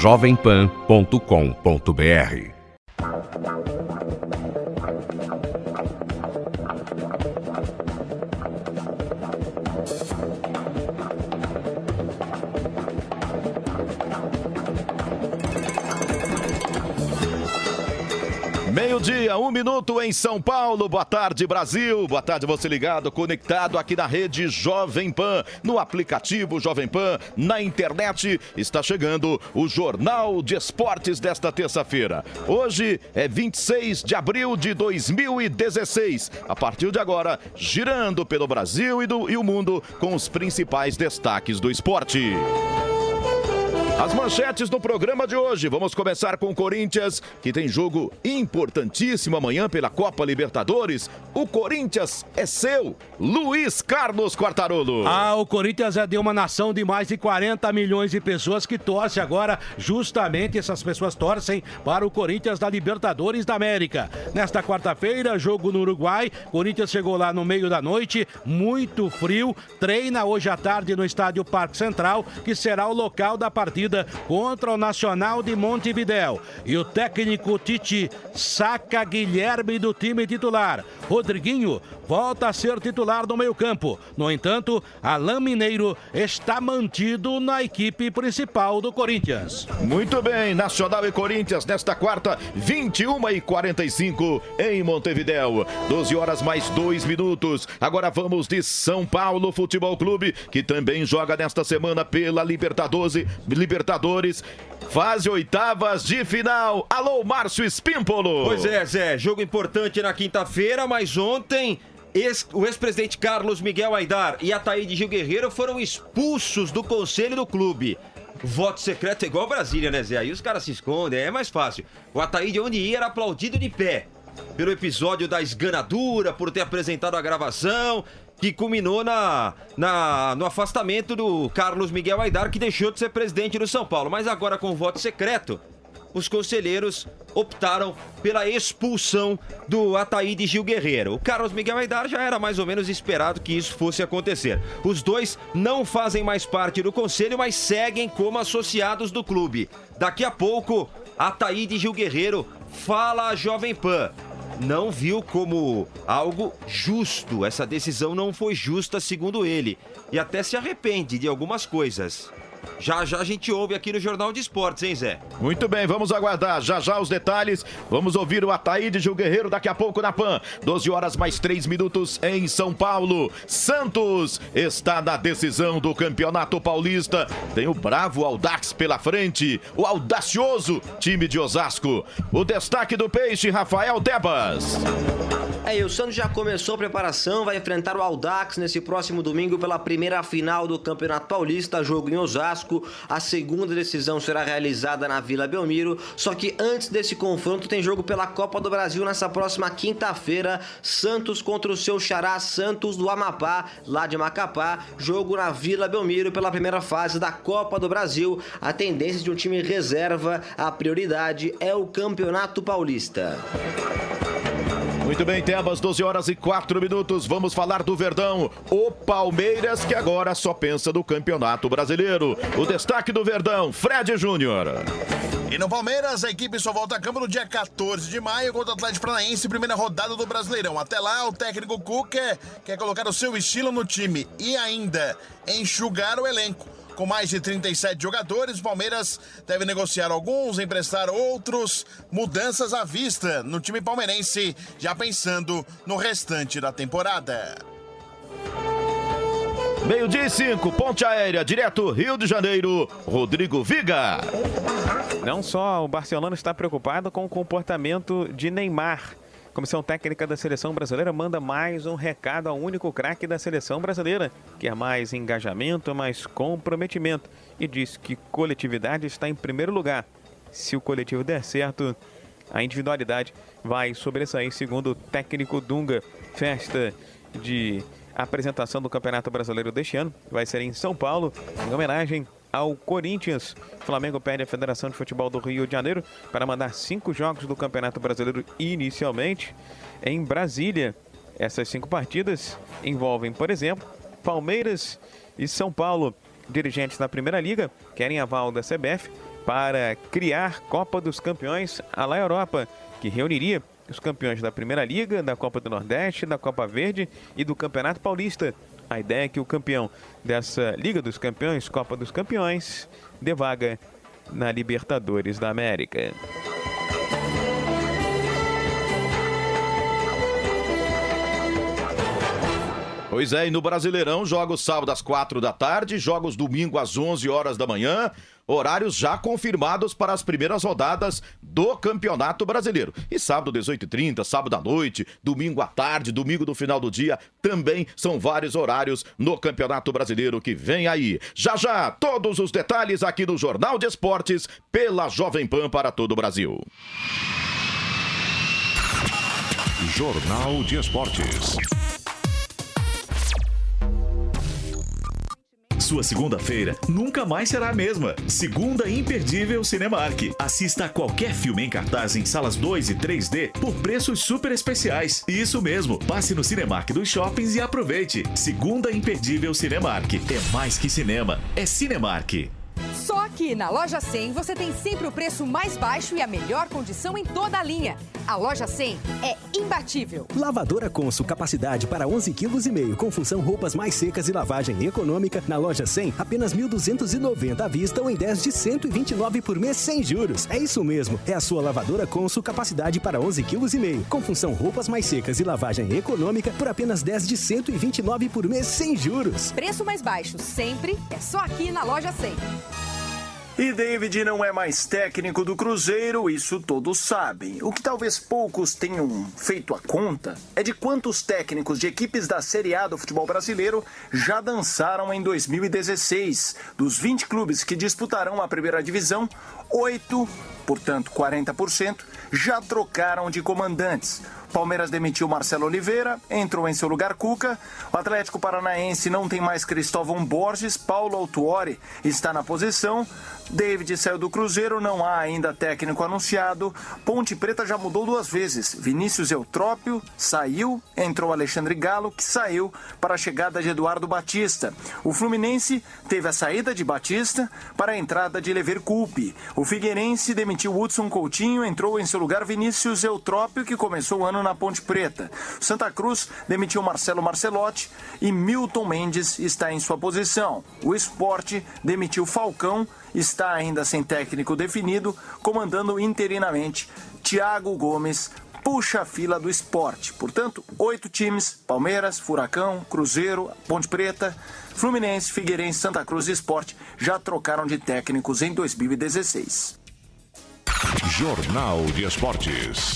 jovempan.com.br. Meio-dia, 1 minuto em São Paulo. Boa tarde, Brasil. Boa tarde, você ligado, conectado aqui na rede Jovem Pan, no aplicativo Jovem Pan, na internet. Está chegando o Jornal de Esportes desta terça-feira. Hoje é 26 de abril de 2016. A partir de agora, girando pelo Brasil e o mundo com os principais destaques do esporte. As manchetes do programa de hoje. Vamos começar com o Corinthians, que tem jogo importantíssimo amanhã pela Copa Libertadores. O Corinthians é seu, Luiz Carlos Quartarolo. O Corinthians é de uma nação de mais de 40 milhões de pessoas que torce agora, justamente essas pessoas torcem para o Corinthians da Libertadores da América. Nesta quarta-feira, jogo no Uruguai, Corinthians chegou lá no meio da noite, muito frio, treina hoje à tarde no estádio Parque Central, que será o local da partida contra o Nacional de Montevidéu. E o técnico Tite saca Guilherme do time titular. Rodriguinho volta a ser titular do meio-campo. No entanto, Alain Mineiro está mantido na equipe principal do Corinthians. Muito bem, Nacional e Corinthians nesta quarta, 21h45 em Montevidéu. 12 horas mais 2 minutos. Agora vamos de São Paulo Futebol Clube, que também joga nesta semana pela Libertadores, fase oitavas de final. Alô, Márcio Espímpolo. Pois é, Zé, jogo importante na quinta-feira, mas ontem o ex-presidente Carlos Miguel Aidar e Ataíde Gil Guerreiro foram expulsos do conselho do clube. Voto secreto é igual Brasília, né, Zé? Aí os caras se escondem, é mais fácil. O Ataíde, onde ia, era aplaudido de pé pelo episódio da esganadura, por ter apresentado a gravação, que culminou no afastamento do Carlos Miguel Aidar, que deixou de ser presidente do São Paulo. Mas agora, com o voto secreto, os conselheiros optaram pela expulsão do Ataíde Gil Guerreiro. O Carlos Miguel Aidar já era mais ou menos esperado que isso fosse acontecer. Os dois não fazem mais parte do conselho, mas seguem como associados do clube. Daqui a pouco, Ataíde Gil Guerreiro fala à Jovem Pan. Não viu como algo justo. Essa decisão não foi justa, segundo ele. E até se arrepende de algumas coisas. Já já a gente ouve aqui no Jornal de Esportes, hein, Zé? Muito bem, vamos aguardar já já os detalhes. Vamos ouvir o Ataíde Gil Guerreiro daqui a pouco na PAN. 12 horas mais 3 minutos em São Paulo. Santos está na decisão do Campeonato Paulista. Tem o bravo Audax pela frente. O audacioso time de Osasco. O destaque do Peixe, Rafael Tebas. E o Santos já começou a preparação, vai enfrentar o Audax nesse próximo domingo pela primeira final do Campeonato Paulista, jogo em Osasco. A segunda decisão será realizada na Vila Belmiro, só que antes desse confronto tem jogo pela Copa do Brasil nessa próxima quinta-feira, Santos contra o seu xará Santos do Amapá, lá de Macapá, jogo na Vila Belmiro pela primeira fase da Copa do Brasil. A tendência de um time reserva, a prioridade é o Campeonato Paulista. Muito bem, Tebas, 12 horas e 4 minutos. Vamos falar do Verdão. O Palmeiras, que agora só pensa no Campeonato Brasileiro. O destaque do Verdão, Fred Júnior. E no Palmeiras, a equipe só volta a campo no dia 14 de maio contra o Atlético Paranaense, primeira rodada do Brasileirão. Até lá, o técnico Cuca quer colocar o seu estilo no time e ainda enxugar o elenco. Com mais de 37 jogadores, o Palmeiras deve negociar alguns, emprestar outros, mudanças à vista no time palmeirense, já pensando no restante da temporada. 12h05, ponte aérea, direto Rio de Janeiro, Rodrigo Viga. Não só o Barcelona está preocupado com o comportamento de Neymar. A comissão técnica da seleção brasileira manda mais um recado ao único craque da seleção brasileira, que é mais engajamento, mais comprometimento, e diz que coletividade está em primeiro lugar. Se o coletivo der certo, a individualidade vai sobressair, segundo o técnico Dunga. Festa de apresentação do Campeonato Brasileiro deste ano vai ser em São Paulo, em homenagem ao Corinthians. O Flamengo pede à Federação de Futebol do Rio de Janeiro para mandar 5 jogos do Campeonato Brasileiro inicialmente em Brasília. Essas 5 partidas envolvem, por exemplo, Palmeiras e São Paulo. Dirigentes da Primeira Liga querem aval da CBF para criar Copa dos Campeões à la Europa, que reuniria os campeões da Primeira Liga, da Copa do Nordeste, da Copa Verde e do Campeonato Paulista. A ideia é que o campeão dessa Liga dos Campeões, Copa dos Campeões, dê vaga na Libertadores da América. Pois é, e no Brasileirão, jogos sábado às 4 da tarde, jogos domingo às 11 horas da manhã, horários já confirmados para as primeiras rodadas do Campeonato Brasileiro. E sábado 18h30, sábado à noite, domingo à tarde, domingo no final do dia, também são vários horários no Campeonato Brasileiro que vem aí. Já já, todos os detalhes aqui no Jornal de Esportes, pela Jovem Pan para todo o Brasil. Jornal de Esportes. Sua segunda-feira nunca mais será a mesma. Segunda imperdível Cinemark. Assista a qualquer filme em cartaz em salas 2 e 3D por preços super especiais. Isso mesmo, passe no Cinemark dos shoppings e aproveite. Segunda imperdível Cinemark. É mais que cinema, é Cinemark. Só aqui na Loja 100 você tem sempre o preço mais baixo e a melhor condição em toda a linha. A Loja 100 é imbatível. Lavadora Consul, capacidade para 11,5 kg, com função roupas mais secas e lavagem econômica. Na Loja 100, apenas 1.290 à vista ou em 10 de 129 por mês sem juros. É isso mesmo, é a sua Lavadora Consul, capacidade para 11,5 kg, com função roupas mais secas e lavagem econômica por apenas 10 de 129 por mês sem juros. Preço mais baixo sempre é só aqui na Loja 100. E David não é mais técnico do Cruzeiro, isso todos sabem. O que talvez poucos tenham feito a conta é de quantos técnicos de equipes da Série A do futebol brasileiro já dançaram em 2016. Dos 20 clubes que disputarão a primeira divisão, 8, portanto 40%, já trocaram de comandantes. Palmeiras demitiu Marcelo Oliveira, entrou em seu lugar Cuca. O Atlético Paranaense não tem mais Cristóvão Borges, Paulo Autuori está na posição. David saiu do Cruzeiro, não há ainda técnico anunciado. Ponte Preta já mudou 2 vezes. Vinícius Eutrópio saiu, entrou Alexandre Galo, que saiu para a chegada de Eduardo Batista. O Fluminense teve a saída de Batista para a entrada de Lever Culpe. O Figueirense demitiu Hudson Coutinho, entrou em seu lugar Vinícius Eutrópio, que começou o ano na Ponte Preta. Santa Cruz demitiu Marcelo Marcelotti e Milton Mendes está em sua posição. O Sport demitiu Falcão, está ainda sem técnico definido, comandando interinamente Thiago Gomes, puxa a fila do Sport. Portanto, 8 times, Palmeiras, Furacão, Cruzeiro, Ponte Preta, Fluminense, Figueirense, Santa Cruz e Sport já trocaram de técnicos em 2016. Jornal de Esportes.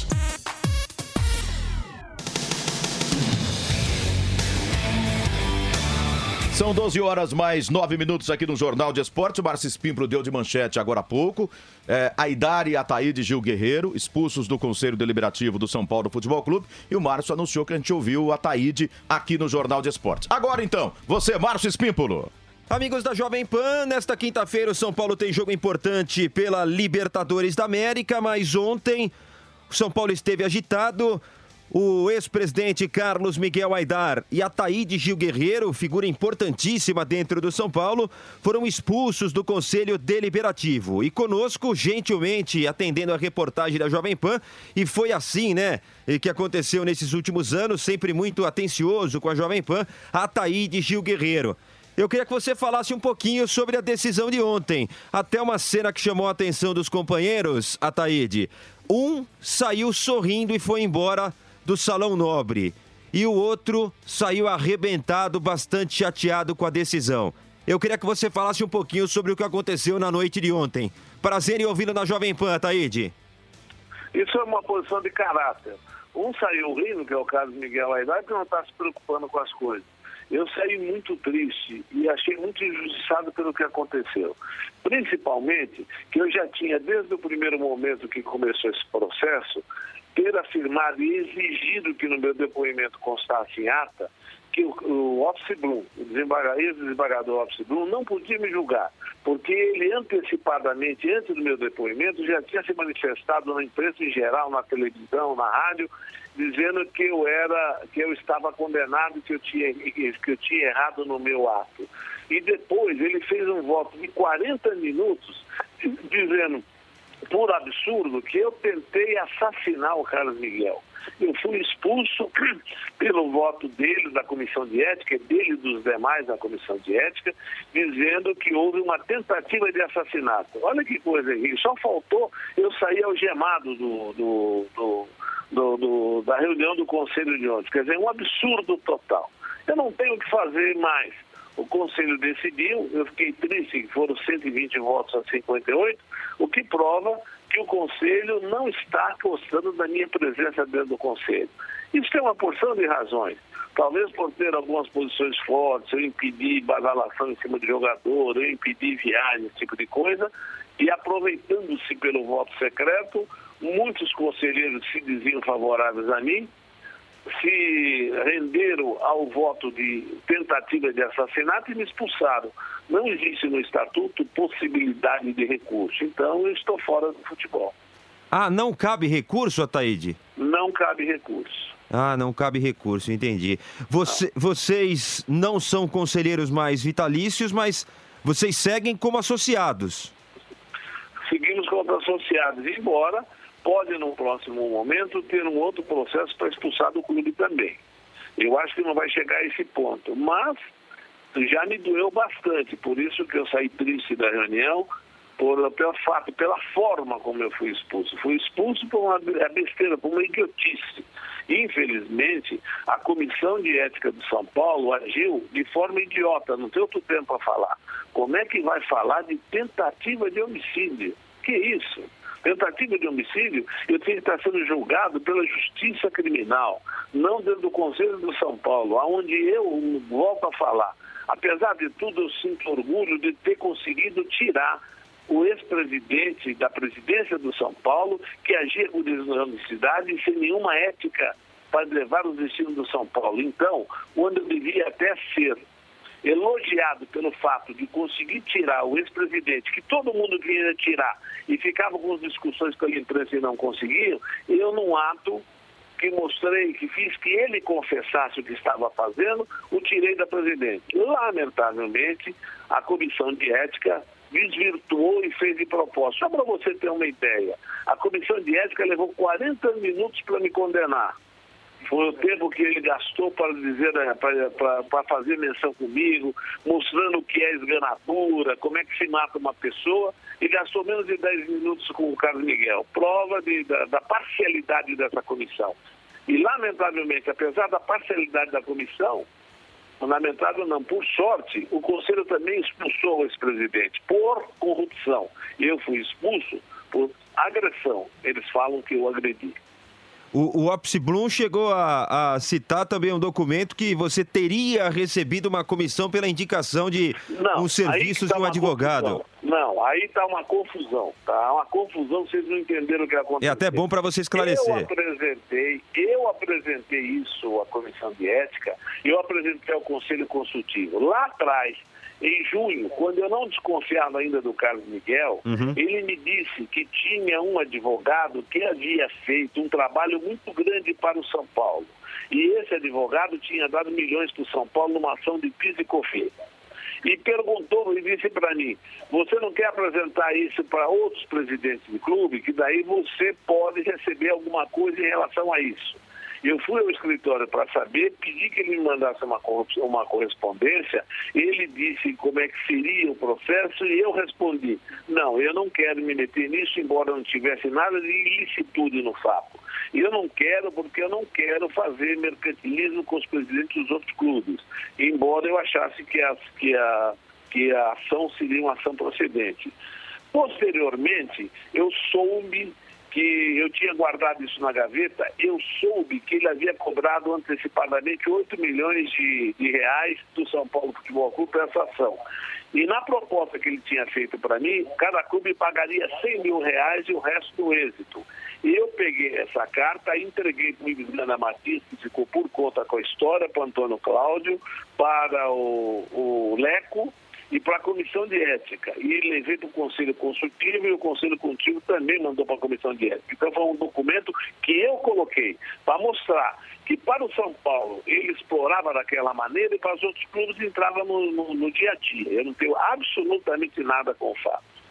São 12 horas mais 9 minutos aqui no Jornal de Esporte. O Márcio Espímpolo deu de manchete agora há pouco. Aidar e Ataíde Gil Guerreiro, expulsos do Conselho Deliberativo do São Paulo Futebol Clube. E o Márcio anunciou que a gente ouviu o Ataíde aqui no Jornal de Esporte. Agora então, você, Márcio Espímpolo. Amigos da Jovem Pan, nesta quinta-feira o São Paulo tem jogo importante pela Libertadores da América, mas ontem o São Paulo esteve agitado. O ex-presidente Carlos Miguel Aidar e Ataíde Gil Guerreiro, figura importantíssima dentro do São Paulo, foram expulsos do Conselho Deliberativo. E conosco, gentilmente, atendendo a reportagem da Jovem Pan, e foi assim, né, que aconteceu nesses últimos anos, sempre muito atencioso com a Jovem Pan, Ataíde Gil Guerreiro. Eu queria que você falasse um pouquinho sobre a decisão de ontem. Até uma cena que chamou a atenção dos companheiros, Ataíde. Um saiu sorrindo e foi embora do Salão Nobre. E o outro saiu arrebentado, bastante chateado com a decisão. Eu queria que você falasse um pouquinho sobre o que aconteceu na noite de ontem. Prazer em ouvi-lo na Jovem Pan, Ataíde. Isso é uma posição de caráter. Um saiu rindo, que é o caso de Miguel Aidar, que não está se preocupando com as coisas. Eu saí muito triste e achei muito injustiçado pelo que aconteceu. Principalmente que eu já tinha, desde o primeiro momento que começou esse processo, ter afirmado e exigido que no meu depoimento constasse em ata que o Office Blum, o ex-desembargador Office Blum, não podia me julgar, porque ele antecipadamente, antes do meu depoimento, já tinha se manifestado na imprensa em geral, na televisão, na rádio, dizendo que eu estava condenado, que eu tinha errado no meu ato. E depois ele fez um voto de 40 minutos dizendo dizendo, por absurdo, que eu tentei assassinar o Carlos Miguel. Eu fui expulso pelo voto dele, da comissão de ética, dele e dos demais da comissão de ética, dizendo que houve uma tentativa de assassinato. Olha que coisa, Henrique. Só faltou eu sair algemado da reunião do Conselho de ontem. Quer dizer, um absurdo total. Eu não tenho o que fazer mais. O Conselho decidiu, eu fiquei triste que foram 120 votos a 58, o que prova que o Conselho não está gostando da minha presença dentro do Conselho. Isso tem uma porção de razões. Talvez por ter algumas posições fortes, eu impedir badalação em cima de jogador, eu impedir viagem, esse tipo de coisa, e aproveitando-se pelo voto secreto, muitos conselheiros se diziam favoráveis a mim, se renderam ao voto de tentativa de assassinato e me expulsaram. Não existe no estatuto possibilidade de recurso. Então, eu estou fora do futebol. Ah, não cabe recurso, Ataíde? Não cabe recurso. Ah, não cabe recurso, entendi. Vocês não são conselheiros mais vitalícios, mas vocês seguem como associados. Seguimos como associados, embora pode, no próximo momento, ter um outro processo para expulsar do clube também. Eu acho que não vai chegar a esse ponto, mas já me doeu bastante, por isso que eu saí triste da reunião, pelo fato, pela forma como eu fui expulso. Fui expulso por uma besteira, por uma idiotice. Infelizmente, a Comissão de Ética do São Paulo agiu de forma idiota, não tem outro tempo para falar. Como é que vai falar de tentativa de homicídio? Que isso? Tentativa de homicídio, eu tenho que estar sendo julgado pela Justiça Criminal, não dentro do Conselho do São Paulo, onde eu volto a falar. Apesar de tudo, eu sinto orgulho de ter conseguido tirar o ex-presidente da presidência do São Paulo, que agia com desonestidade e sem nenhuma ética para levar os destinos do São Paulo. Então, onde eu devia até ser elogiado pelo fato de conseguir tirar o ex-presidente, que todo mundo queria tirar, e ficava com as discussões pela imprensa e não conseguiam, eu, num ato que mostrei, que fiz que ele confessasse o que estava fazendo, o tirei da presidência. Lamentavelmente, a Comissão de Ética desvirtuou e fez de propósito. Só para você ter uma ideia, a Comissão de Ética levou 40 minutos para me condenar. Foi o tempo que ele gastou para dizer, para fazer menção comigo, mostrando o que é esganadura, como é que se mata uma pessoa, e gastou menos de 10 minutos com o Carlos Miguel. Prova da parcialidade dessa comissão. E, lamentavelmente, apesar da parcialidade da comissão, lamentável não, por sorte, o Conselho também expulsou o ex-presidente por corrupção. Eu fui expulso por agressão. Eles falam que eu agredi. O Opsi Blum chegou a citar também um documento que você teria recebido uma comissão pela indicação de uns serviços de um advogado. Não, aí está uma confusão, tá? Uma confusão, vocês não entenderam o que aconteceu. É até bom para você esclarecer. Eu apresentei isso à Comissão de Ética, eu apresentei ao Conselho Consultivo. Lá atrás, em junho, quando eu não desconfiava ainda do Carlos Miguel, ele me disse que tinha um advogado que havia feito um trabalho muito grande para o São Paulo. E esse advogado tinha dado milhões para o São Paulo numa ação de PIS e COFINS. E perguntou e disse para mim, você não quer apresentar isso para outros presidentes de clube, que daí você pode receber alguma coisa em relação a isso. Eu fui ao escritório para saber, pedi que ele me mandasse uma correspondência, ele disse como é que seria o processo e eu respondi, não, eu não quero me meter nisso, embora não tivesse nada de ilicitude no fato. E eu não quero, porque eu não quero fazer mercantilismo com os presidentes dos outros clubes, embora eu achasse que a ação seria uma ação procedente. Posteriormente, eu soube que eu tinha guardado isso na gaveta, eu soube que ele havia cobrado antecipadamente 8 milhões de reais do São Paulo Futebol Clube para essa ação. E na proposta que ele tinha feito para mim, cada clube pagaria 100 mil reais e o resto do êxito. E eu peguei essa carta e entreguei para o Iviana Matias, que ficou por conta com a história, para o Antônio Cláudio, para o Leco, e para a Comissão de Ética. E ele levei para o Conselho Consultivo e o Conselho Consultivo também mandou para a Comissão de Ética. Então foi um documento que eu coloquei para mostrar que para o São Paulo ele explorava daquela maneira e para os outros clubes entrava no dia a dia. Eu não tenho absolutamente nada com o fato.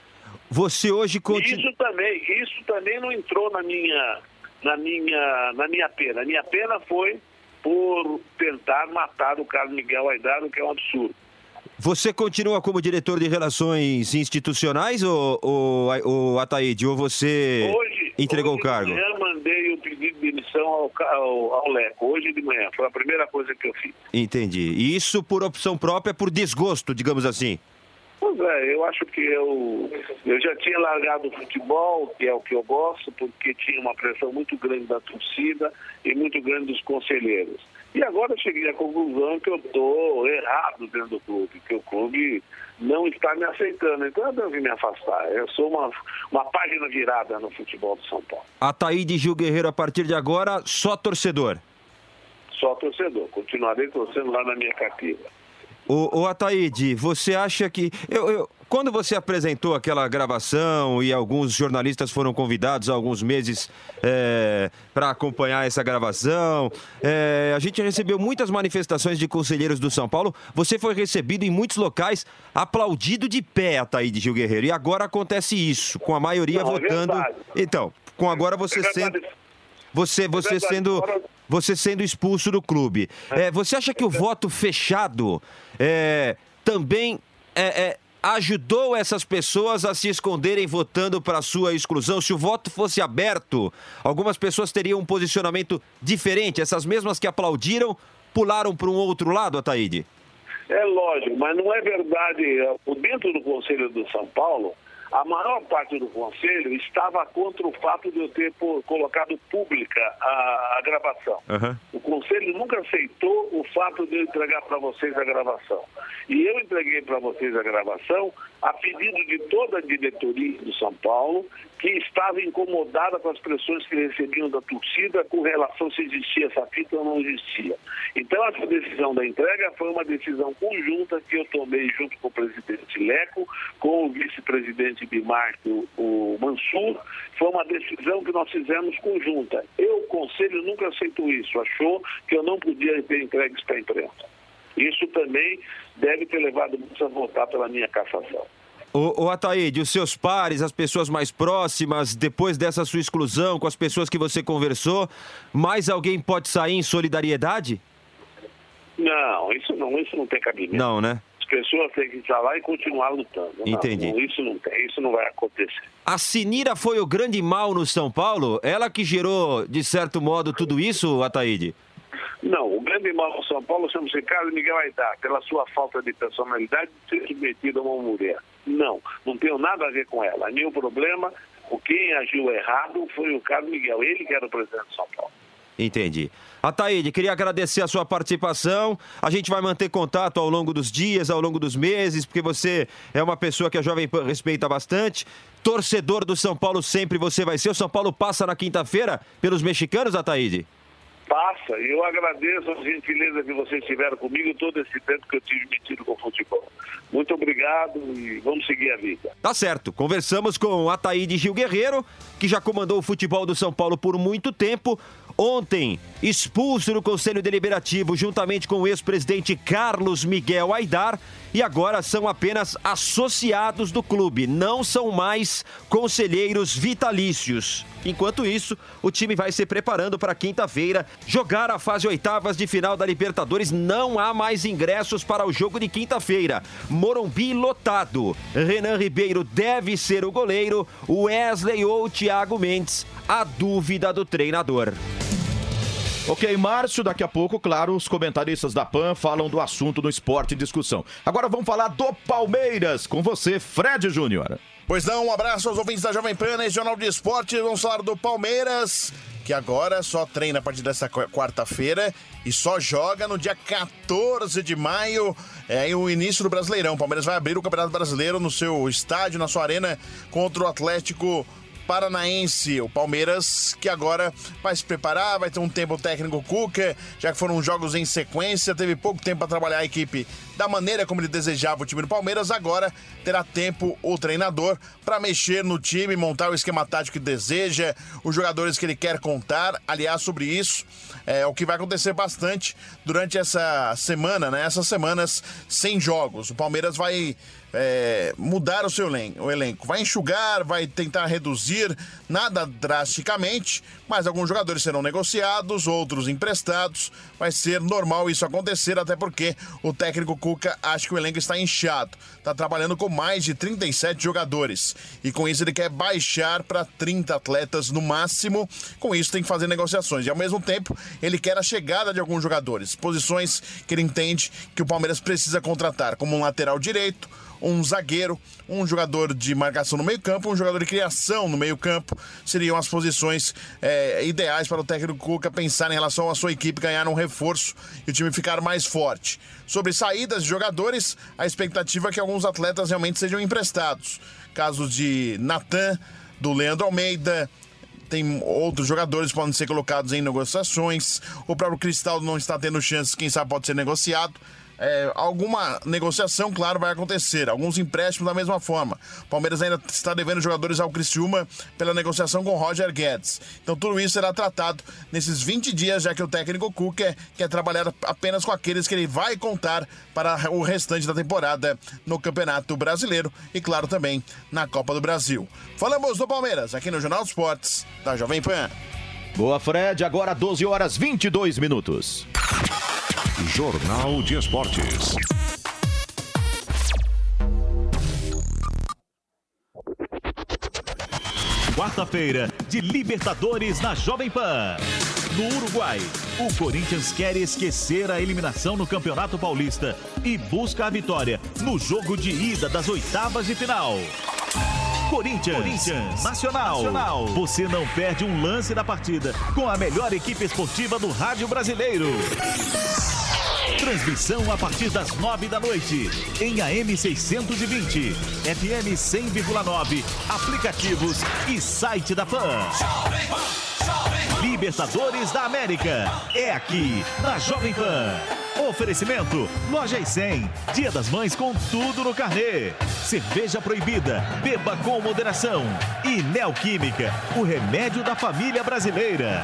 Você hoje Isso também não entrou na minha pena. A minha pena foi por tentar matar o Carlos Miguel Aidar, o que é um absurdo. Você continua como diretor de Relações Institucionais, ou Ataíde, ou você entregou o cargo? Hoje de manhã mandei o pedido de demissão ao Leco, hoje de manhã, foi a primeira coisa que eu fiz. Entendi. E isso por opção própria, por desgosto, digamos assim? Pois é, eu acho que eu já tinha largado o futebol, que é o que eu gosto, porque tinha uma pressão muito grande da torcida e muito grande dos conselheiros. E agora eu cheguei à conclusão que eu estou errado dentro do clube, que o clube não está me aceitando. Então eu devo me afastar. Eu sou uma página virada no futebol de São Paulo. Ataíde Gil Guerreiro, a partir de agora, só torcedor? Só torcedor. Continuarei torcendo lá na minha carteira. Ô Ataíde, você acha que... Quando você apresentou aquela gravação e alguns jornalistas foram convidados há alguns meses para acompanhar essa gravação, a gente recebeu muitas manifestações de conselheiros do São Paulo. Você foi recebido em muitos locais, aplaudido de pé, Ataíde Gil Guerreiro. E agora acontece isso, com a maioria votando... Então, com agora você sendo... Você sendo expulso do clube. Você acha que o voto fechado também ajudou essas pessoas a se esconderem votando para a sua exclusão? Se o voto fosse aberto, algumas pessoas teriam um posicionamento diferente. Essas mesmas que aplaudiram, pularam para um outro lado, Ataíde? É lógico, mas não é verdade. Dentro do Conselho do São Paulo, a maior parte do Conselho estava contra o fato de eu ter colocado pública a gravação. Uhum. O Conselho nunca aceitou o fato de eu entregar para vocês a gravação. E eu entreguei para vocês a gravação a pedido de toda a diretoria do São Paulo, que estava incomodada com as pressões que recebiam da torcida com relação se existia essa fita ou não existia. Então, essa decisão da entrega foi uma decisão conjunta que eu tomei junto com o presidente Leco, com o vice-presidente Bimar, o Mansur. Foi uma decisão que nós fizemos conjunta. O Conselho nunca aceitou isso, achou que eu não podia ter entregues para a imprensa. Isso também deve ter levado muitos a votar pela minha cassação. Ô Ataíde, os seus pares, as pessoas mais próximas, depois dessa sua exclusão, com as pessoas que você conversou, mais alguém pode sair em solidariedade? Não, isso não tem cabimento. Não, né? As pessoas têm que estar lá e continuar lutando. Entendi. Não, isso não vai acontecer. A Sinira foi o grande mal no São Paulo? Ela que gerou, de certo modo, tudo isso, Ataíde? Não, o grande mal do São Paulo chama-se Carlos Miguel Aidar, pela sua falta de personalidade de ser submetido a uma mulher. Não tenho nada a ver com ela. Nenhum problema. Quem agiu errado foi o Carlos Miguel, ele que era o presidente de São Paulo. Entendi. Ataíde, queria agradecer a sua participação. A gente vai manter contato ao longo dos dias, ao longo dos meses, porque você é uma pessoa que a Jovem Pan respeita bastante. Torcedor do São Paulo sempre você vai ser. O São Paulo passa na quinta-feira pelos mexicanos, Ataíde? Passa, e eu agradeço a gentileza que vocês tiveram comigo todo esse tempo que eu tive metido com o futebol. Muito obrigado e vamos seguir a vida. Tá certo, conversamos com Ataíde Gil Guerreiro, que já comandou o futebol do São Paulo por muito tempo. Ontem, expulso no Conselho Deliberativo juntamente com o ex-presidente Carlos Miguel Aidar, e agora são apenas associados do clube, não são mais conselheiros vitalícios. Enquanto isso, o time vai se preparando para quinta-feira jogar a fase oitavas de final da Libertadores. Não há mais ingressos para o jogo de quinta-feira. Morumbi lotado. Renan Ribeiro deve ser o goleiro. Wesley ou Thiago Mendes, a dúvida do treinador. Ok, Márcio, daqui a pouco, claro, os comentaristas da PAN falam do assunto do esporte em discussão. Agora vamos falar do Palmeiras, com você, Fred Júnior. Pois não, um abraço aos ouvintes da Jovem Pan, nesse Jornal de Esporte. Vamos falar do Palmeiras, que agora só treina a partir dessa quarta-feira e só joga no dia 14 de maio, o início do Brasileirão. O Palmeiras vai abrir o Campeonato Brasileiro no seu estádio, na sua arena, contra o Atlético Paranaense. O Palmeiras que agora vai se preparar, vai ter um tempo técnico Cuca, já que foram jogos em sequência, teve pouco tempo para trabalhar a equipe da maneira como ele desejava o time do Palmeiras. Agora terá tempo o treinador para mexer no time, montar o esquema tático que deseja, os jogadores que ele quer contar. Aliás, sobre isso é o que vai acontecer bastante durante essa semana, né? Essas semanas sem jogos. O Palmeiras vai mudar o seu elenco. Vai enxugar, vai tentar reduzir, nada drasticamente, mas alguns jogadores serão negociados, outros emprestados. Vai ser normal isso acontecer, até porque o técnico Cuca acha que o elenco está inchado. Está trabalhando com mais de 37 jogadores e com isso ele quer baixar para 30 atletas no máximo. Com isso tem que fazer negociações e ao mesmo tempo ele quer a chegada de alguns jogadores, posições que ele entende que o Palmeiras precisa contratar, como um lateral direito, um zagueiro, um jogador de marcação no meio-campo, um jogador de criação no meio-campo. Seriam as posições ideais para o técnico Cuca pensar em relação à sua equipe ganhar um reforço e o time ficar mais forte. Sobre saídas de jogadores, a expectativa é que alguns atletas realmente sejam emprestados. Casos de Natan, do Leandro Almeida. Tem outros jogadores que podem ser colocados em negociações. O próprio Cristaldo não está tendo chances, quem sabe pode ser negociado. Alguma negociação, claro, vai acontecer. Alguns empréstimos da mesma forma. O Palmeiras ainda está devendo jogadores ao Criciúma pela negociação com o Roger Guedes. Então tudo isso será tratado nesses 20 dias, já que o técnico Cuca quer trabalhar apenas com aqueles que ele vai contar para o restante da temporada no Campeonato Brasileiro e, claro, também na Copa do Brasil. Falamos do Palmeiras aqui no Jornal dos Esportes da Jovem Pan. Boa, Fred. Agora 12 horas 22 minutos. Jornal de Esportes. Quarta-feira de Libertadores na Jovem Pan. No Uruguai, o Corinthians quer esquecer a eliminação no Campeonato Paulista e busca a vitória no jogo de ida das oitavas de final. Corinthians Nacional. Você não perde um lance da partida com a melhor equipe esportiva do rádio brasileiro. Transmissão a partir das 9 da noite, em AM 620, FM 100,9, aplicativos e site da PAN. Libertadores da América, é aqui na Jovem Pan. Oferecimento, Loja e 100, Dia das Mães com tudo no carnê. Cerveja proibida, beba com moderação. E Neoquímica, o remédio da família brasileira.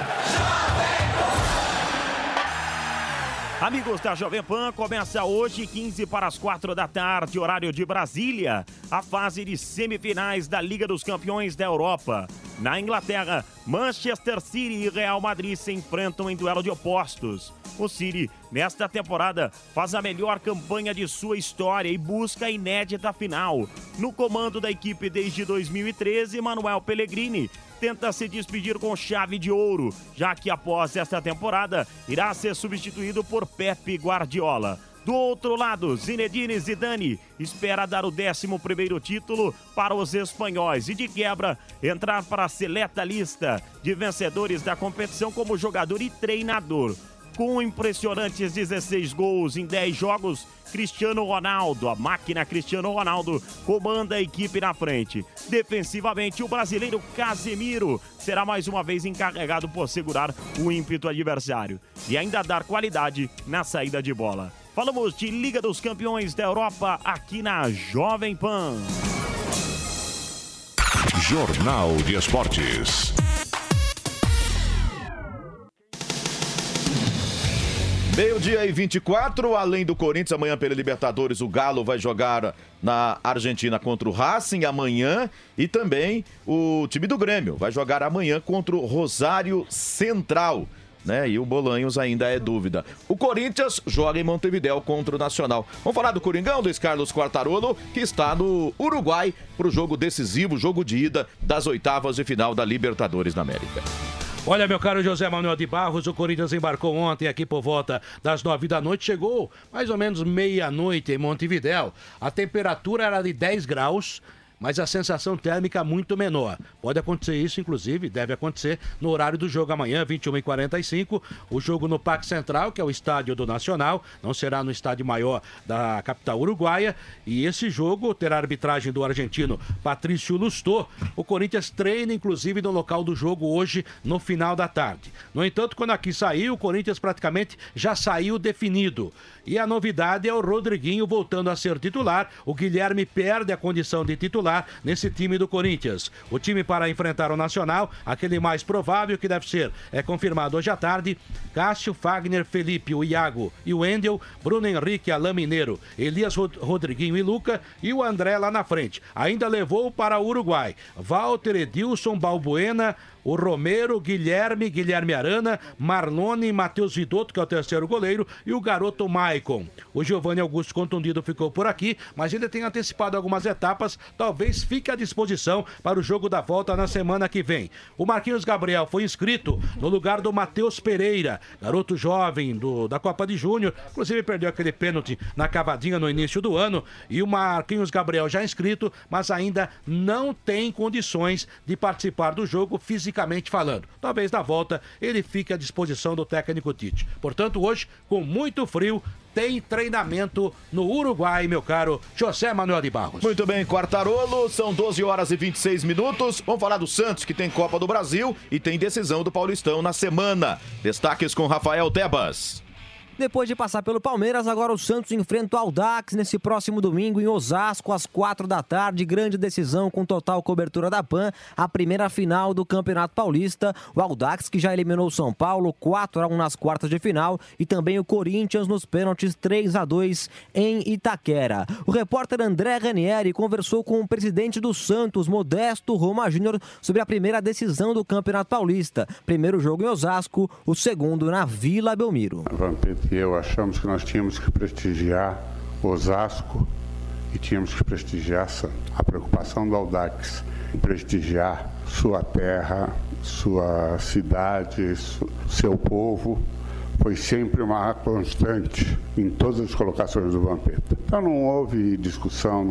Amigos da Jovem Pan, começa hoje, 15 para as 4 da tarde, horário de Brasília, a fase de semifinais da Liga dos Campeões da Europa. Na Inglaterra, Manchester City e Real Madrid se enfrentam em duelo de opostos. O City, nesta temporada, faz a melhor campanha de sua história e busca a inédita final. No comando da equipe desde 2013, Manuel Pellegrini tenta se despedir com chave de ouro, já que após esta temporada irá ser substituído por Pep Guardiola. Do outro lado, Zinedine Zidane espera dar o 11º título para os espanhóis e, de quebra, entrar para a seleta lista de vencedores da competição como jogador e treinador. Com impressionantes 16 gols em 10 jogos, Cristiano Ronaldo, a máquina Cristiano Ronaldo, comanda a equipe na frente. Defensivamente, o brasileiro Casemiro será mais uma vez encarregado por segurar o ímpeto adversário e ainda dar qualidade na saída de bola. Falamos de Liga dos Campeões da Europa aqui na Jovem Pan. Jornal de Esportes. Meio-dia e 24, além do Corinthians, amanhã pela Libertadores, o Galo vai jogar na Argentina contra o Racing amanhã e também o time do Grêmio vai jogar amanhã contra o Rosário Central, né? E o Bolanhos ainda é dúvida. O Corinthians joga em Montevidéu contra o Nacional. Vamos falar do Coringão, Luiz Carlos Quartarolo, que está no Uruguai para o jogo decisivo, jogo de ida das oitavas de final da Libertadores da América. Olha, meu caro José Manuel de Barros, o Corinthians embarcou ontem aqui por volta das 9 da noite, chegou mais ou menos meia-noite em Montevidéu. A temperatura era de 10 graus, mas a sensação térmica muito menor. Pode acontecer isso, inclusive, deve acontecer no horário do jogo amanhã, 21h45, o jogo no Parque Central, que é o estádio do Nacional, não será no estádio maior da capital uruguaia, e esse jogo terá a arbitragem do argentino Patrício Lustó. O Corinthians treina, inclusive, no local do jogo hoje, no final da tarde. No entanto, quando aqui saiu, o Corinthians praticamente já saiu definido. E a novidade é o Rodriguinho voltando a ser titular, o Guilherme perde a condição de titular, titular nesse time do Corinthians. O time para enfrentar o Nacional, aquele mais provável que deve ser, é confirmado hoje à tarde: Cássio, Fagner, Felipe, o Iago e o Wendel, Bruno Henrique, Alain Mineiro, Elias Rodriguinho e Luca, e o André lá na frente. Ainda levou para o Uruguai Walter, Edilson, Balbuena, o Romero, Guilherme Arana, Marlone, Matheus Vidotto, que é o terceiro goleiro, e o garoto Maicon. O Giovanni Augusto contundido ficou por aqui, mas ele tem antecipado algumas etapas, talvez fique à disposição para o jogo da volta na semana que vem. O Marquinhos Gabriel foi inscrito no lugar do Matheus Pereira, garoto jovem da Copa de Júnior, inclusive perdeu aquele pênalti na cavadinha no início do ano, e o Marquinhos Gabriel já inscrito, mas ainda não tem condições de participar do jogo fisicamente falando. Talvez na volta ele fique à disposição do técnico Tite. Portanto, hoje, com muito frio, tem treinamento no Uruguai, meu caro José Manuel de Barros. Muito bem, Quartarolo, são 12 horas e 26 minutos. Vamos falar do Santos, que tem Copa do Brasil e tem decisão do Paulistão na semana. Destaques com Rafael Tebas. Depois de passar pelo Palmeiras, agora o Santos enfrenta o Audax nesse próximo domingo em Osasco, às 4 da tarde. Grande decisão com total cobertura da PAN. A primeira final do Campeonato Paulista. O Audax, que já eliminou o São Paulo 4-1 nas quartas de final. E também o Corinthians nos pênaltis 3-2 em Itaquera. O repórter André Ranieri conversou com o presidente do Santos, Modesto Roma Júnior, sobre a primeira decisão do Campeonato Paulista. Primeiro jogo em Osasco, o segundo na Vila Belmiro. Vampeta e eu achamos que nós tínhamos que prestigiar Osasco e tínhamos que prestigiar Santos. A preocupação do Audax em prestigiar sua terra, sua cidade, seu povo, foi sempre uma constante em todas as colocações do Vampeta. Então não houve discussão,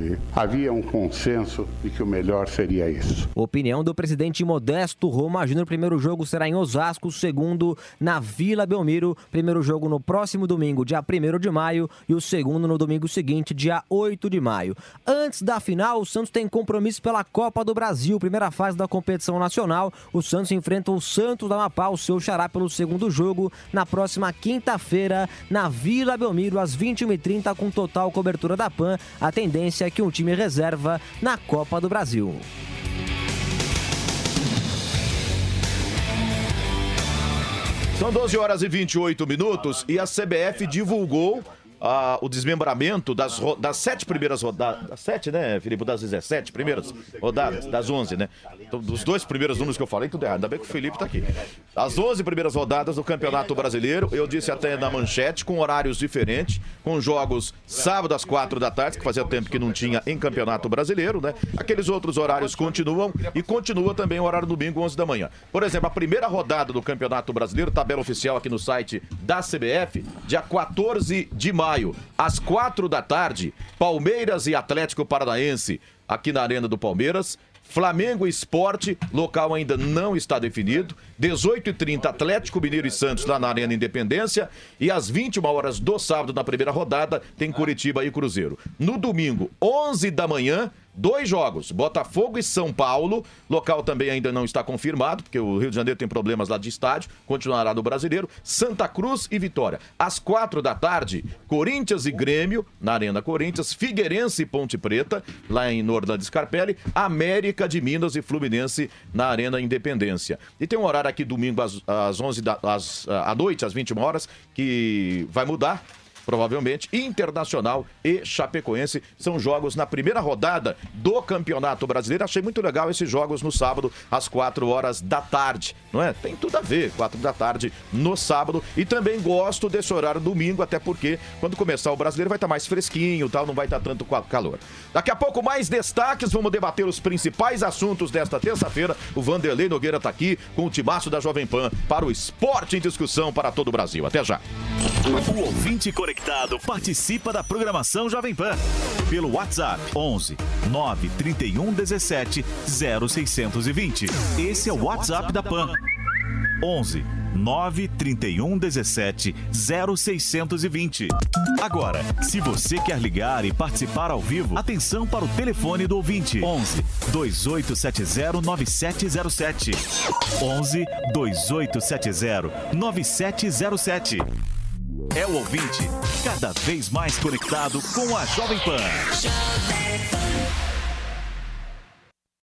havia um consenso de que o melhor seria isso. Opinião do presidente Modesto Roma Júnior. Primeiro jogo será em Osasco, segundo na Vila Belmiro. Primeiro jogo no próximo domingo, dia 1º de maio, e o segundo no domingo seguinte, dia 8 de maio. Antes da final, o Santos tem compromisso pela Copa do Brasil, primeira fase da competição nacional. O Santos enfrenta o Santos da Amapá, o seu xará, pelo segundo jogo, na próxima quinta-feira, na Vila Belmiro, às 21h30, com total cobertura da PAN. A tendência é que um time reserva na Copa do Brasil. São 12 horas e 28 minutos e a CBF divulgou o desmembramento das 7 primeiras rodadas. Das 7, né, Felipe? Das 17 primeiras rodadas, das 11, né? Então, dos 2 primeiros números que eu falei, tudo errado. Ainda bem que o Felipe tá aqui. As 11 primeiras rodadas do Campeonato Brasileiro, eu disse até na manchete, com horários diferentes, com jogos sábado às 4 da tarde, que fazia tempo que não tinha em Campeonato Brasileiro, né? Aqueles outros horários continuam e continua também o horário domingo, 11 da manhã. Por exemplo, a primeira rodada do Campeonato Brasileiro, tabela oficial aqui no site da CBF, dia 14 de maio. Às 4 da tarde, Palmeiras e Atlético Paranaense, aqui na Arena do Palmeiras. Flamengo e Sport, local ainda não está definido. 18h30, Atlético Mineiro e Santos lá na Arena Independência. E às 21 horas do sábado, na primeira rodada, tem Curitiba e Cruzeiro. No domingo, 11 da manhã, 2 jogos, Botafogo e São Paulo. Local também ainda não está confirmado, porque o Rio de Janeiro tem problemas lá de estádio. Continuará no Brasileiro. Santa Cruz e Vitória. Às 4 da tarde, Corinthians e Grêmio, na Arena Corinthians. Figueirense e Ponte Preta, lá em Orlando Scarpelli. América de Minas e Fluminense, na Arena Independência. E tem um horário aqui domingo às 11 à noite, às 21 horas, que vai mudar. Provavelmente, Internacional e Chapecoense são jogos na primeira rodada do Campeonato Brasileiro. Achei muito legal esses jogos no sábado, às 4 horas da tarde, não é? Tem tudo a ver, 4 da tarde no sábado. E também gosto desse horário domingo, até porque quando começar o Brasileiro vai estar mais fresquinho, tal, não vai estar tanto calor. Daqui a pouco mais destaques, vamos debater os principais assuntos desta terça-feira. O Vanderlei Nogueira está aqui com o timaço da Jovem Pan para o esporte em discussão para todo o Brasil. Até já. O ouvinte conectado participa da programação Jovem Pan pelo WhatsApp 11 931 17 0620. Esse é o WhatsApp da Pan. 11 931 17 0620. Agora, se você quer ligar e participar ao vivo, atenção para o telefone do ouvinte: 11 2870 9707. 11 2870 9707. É o ouvinte cada vez mais conectado com a Jovem Pan.